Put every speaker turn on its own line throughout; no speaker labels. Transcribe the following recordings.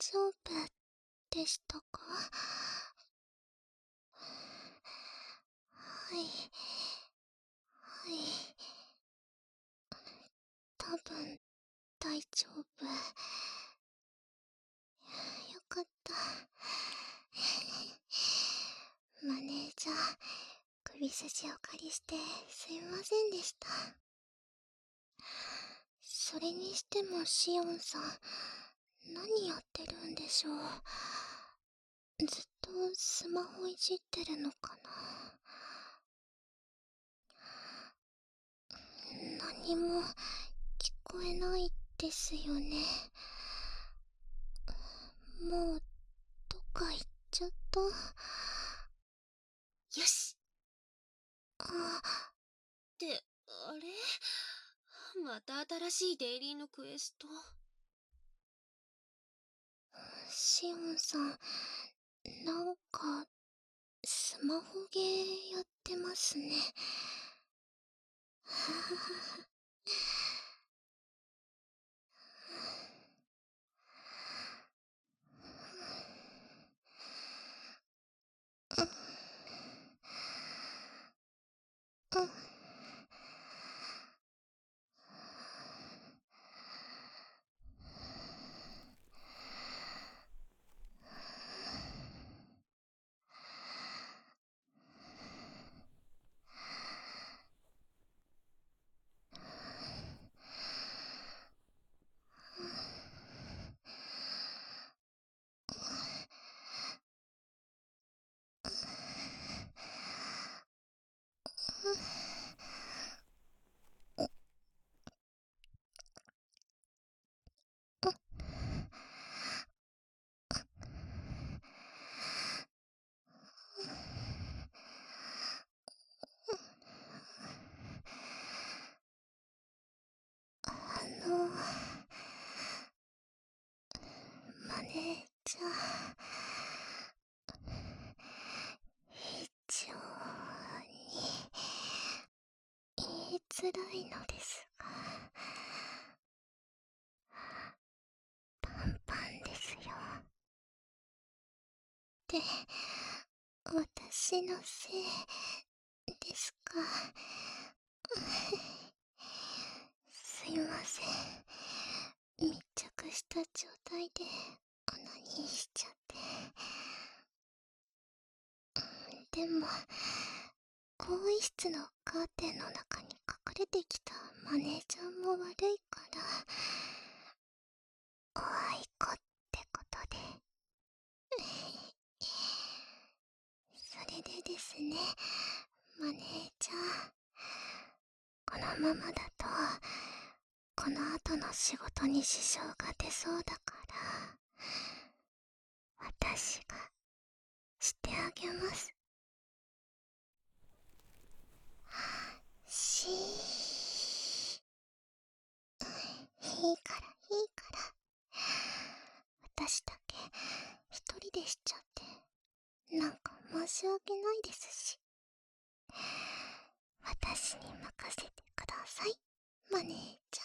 丈夫でしたか？はい。はい。多分、大丈夫。よかった。マネージャー、首筋を借りしてすいませんでした。それにしてもシオンさん、何やってるんでしょう。ずっとスマホいじってるのかな。何も聞こえないですよね。もうどっか行っちゃった。よ
し。
あ。
って、あれ、また新しいデイリーのクエスト。
シオンさん、なんかスマホゲーやってますね。うん。マネージャー、非常に言いづらいのですが、パンパンですよ。で、私のせいですか？すいません。密着した状態でオナニーしちゃって。でも、更衣室のカーテンの中に隠れてきたマネージャーも悪いから、おあいこってことで。それでですね、マネージャー、このままだとこの後の仕事に支障が出そうだから、私がしてあげます。しー、いいからいいから。私だけ一人でしちゃってなんか申し訳ないですし、私に任せてください、マネージ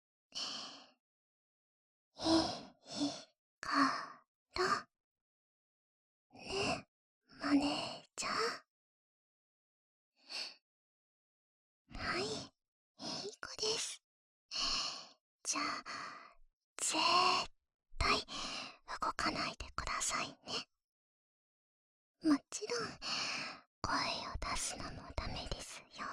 ャー。いいからね、マネージャー。はい、いい子です。じゃあ絶対動かないでくださいね。もちろん声を出すのもダメですよ。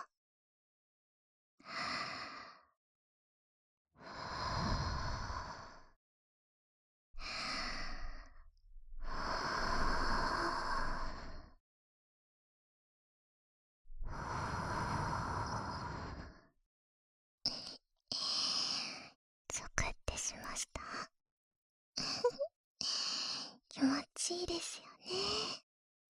ゾクってしました？気持ちいいですよね。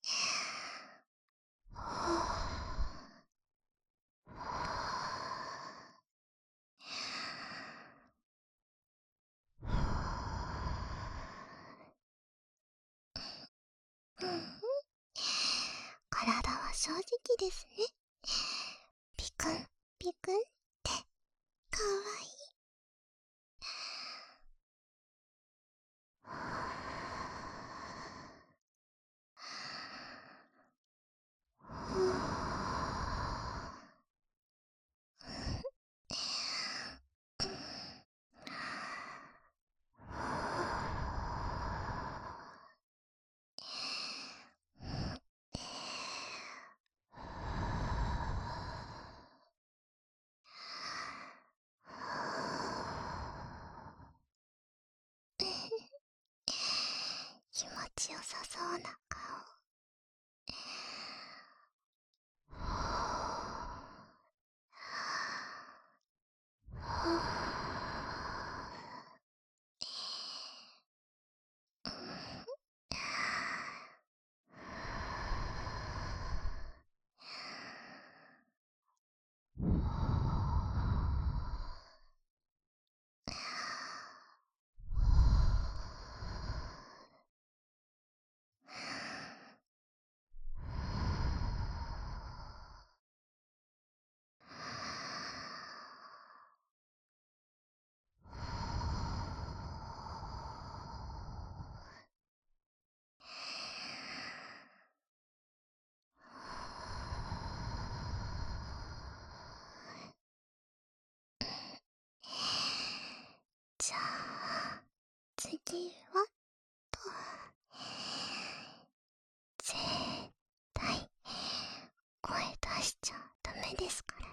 うんうん、体は正直ですね。ピクンピクンってかわいい。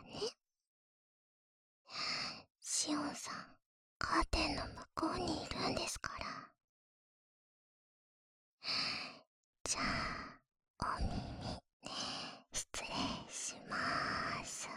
ね。シオンさん、カーテンの向こうにいるんですから。じゃあ、お耳、失礼しまーす。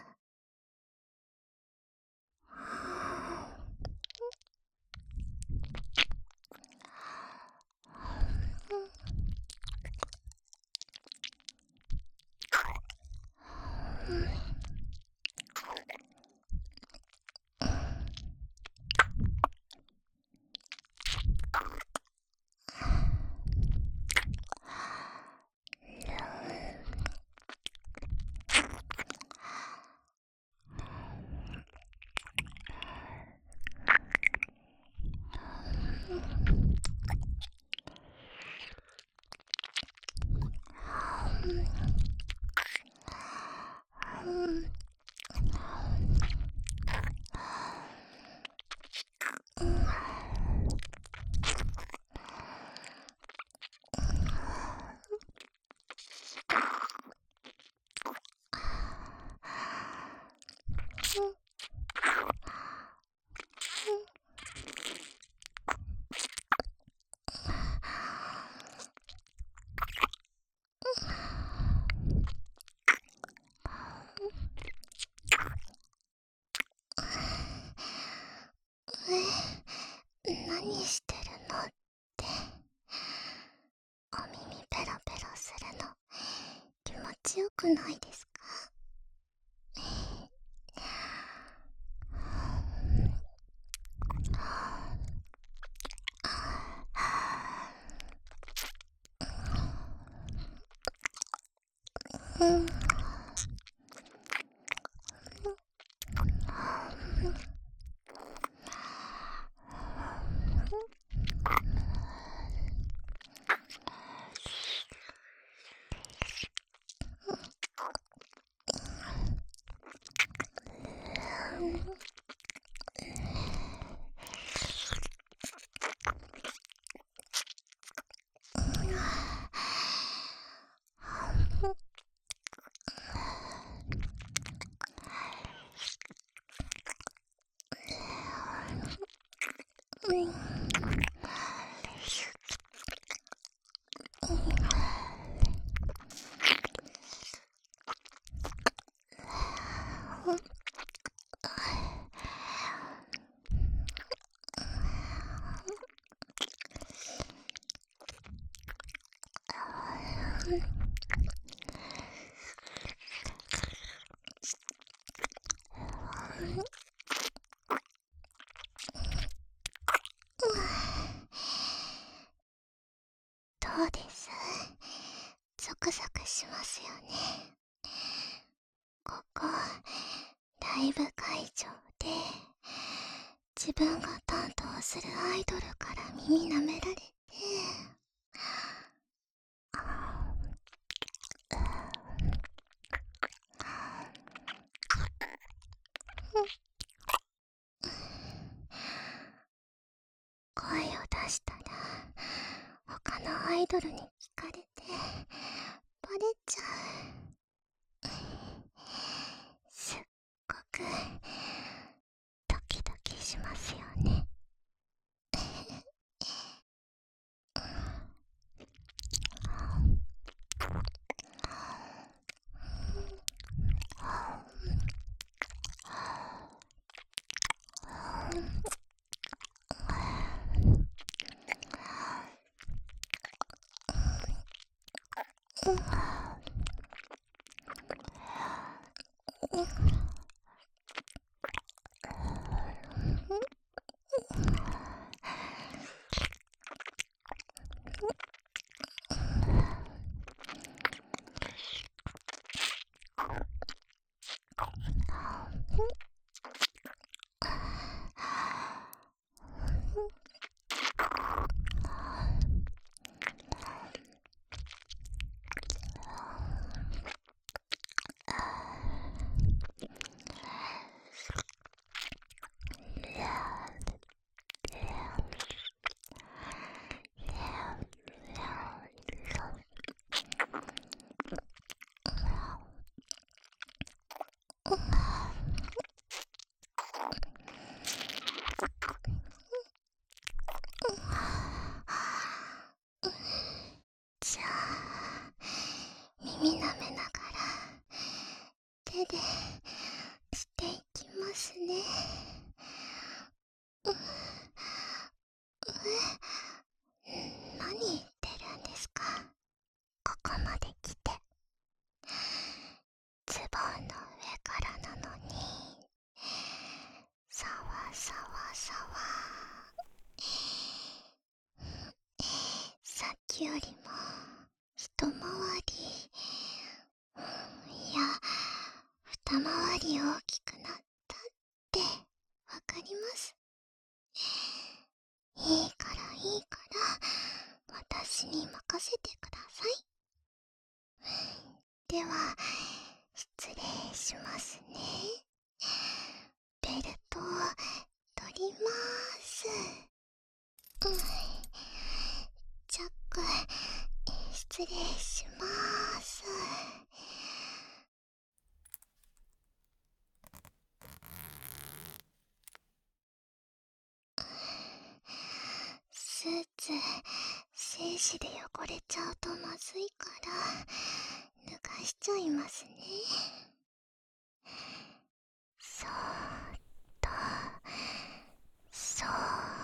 何してるのって。お耳ペロペロするの気持ちよくないですか？うん。どうです？ゾクゾクしますよね。ここライブ会場で自分が担当するアイドルから耳舐められて、声を出したら他のアイドルに聞かれてバレちゃう。すっごくドキドキしますよね。 していきますね。う何言ってるんですか。ここまで来てズボンの上からなのに、さわさわさわ。さっきよりも一回り、いや二回り大きくなったってわかります。いいからいいから私に任せてください。では失礼しますね。ベルトを取ります。チャック失礼します。スーツ精子で汚れちゃうとまずいから脱がしちゃいますね。そーっとそーっ